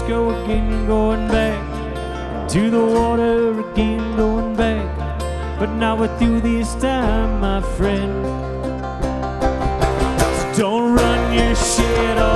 go again, going back to the water again, going back, but not with you this time, my friend. So don't run your shit off.